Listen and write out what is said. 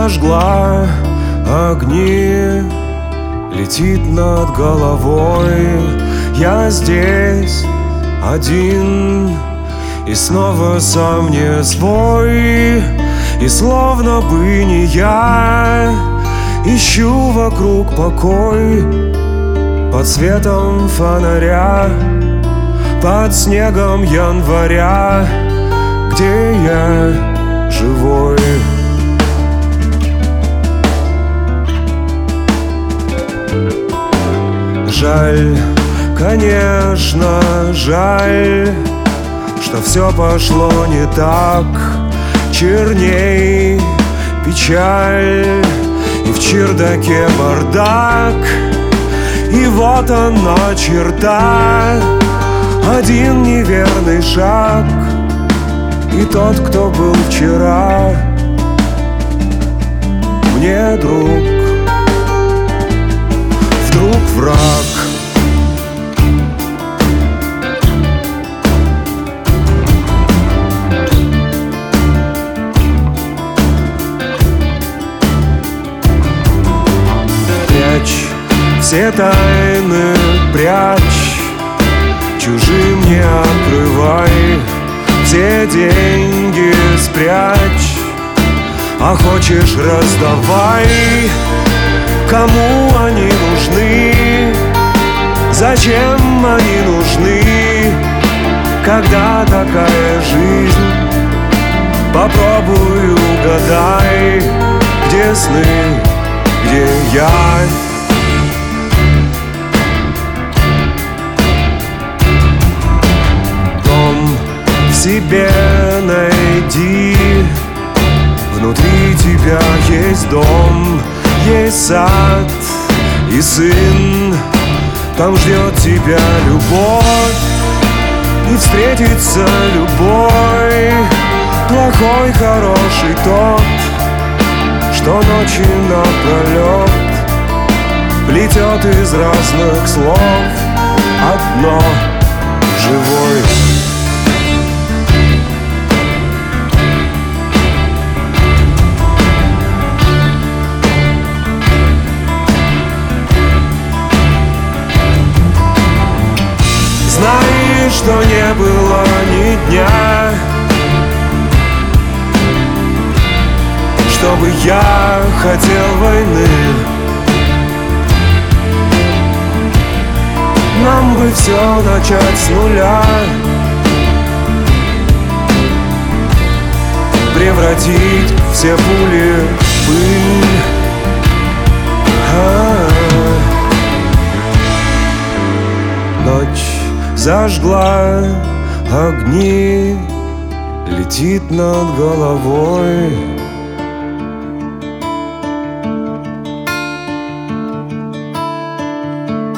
зажгла огни, летит над головой. Я здесь один, и снова сам не свой. И словно бы не я ищу вокруг покой. Под светом фонаря, под снегом января, где я живой. Жаль, конечно, жаль, что все пошло не так. Черней печаль, и в чердаке бардак. И вот она черта, один неверный шаг, и тот, кто был вчера, мне друг, вдруг враг. Все тайны прячь, чужим не открывай. Все деньги спрячь, а хочешь раздавай. Кому они нужны? Зачем они нужны? Когда такая жизнь? Попробуй угадай, где сны, где я. Себе найди, внутри тебя есть дом, есть сад и сын. Там ждет тебя любовь, и встретится любой. Плохой, хороший тот, что ночи напролет плетет из разных слов одно живой. Знай, что не было ни дня, чтобы я хотел войны. Нам бы все начать с нуля, превратить все пули в пыль. Ночь зажгла огни, летит над головой.